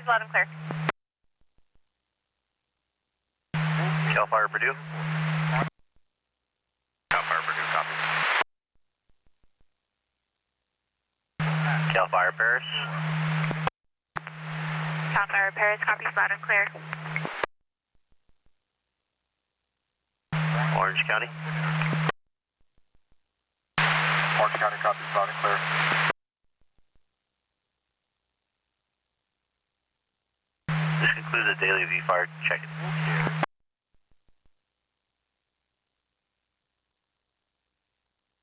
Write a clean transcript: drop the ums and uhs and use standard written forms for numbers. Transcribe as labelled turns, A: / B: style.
A: copies loud and clear.
B: Cal Fire Purdue. Cal Fire Purdue, copy. Cal Fire Paris.
A: Cal Fire Paris, copies loud and clear.
B: Orange County.
C: Orange County, copies loud and clear.
B: This concludes the daily V-Fire check-in.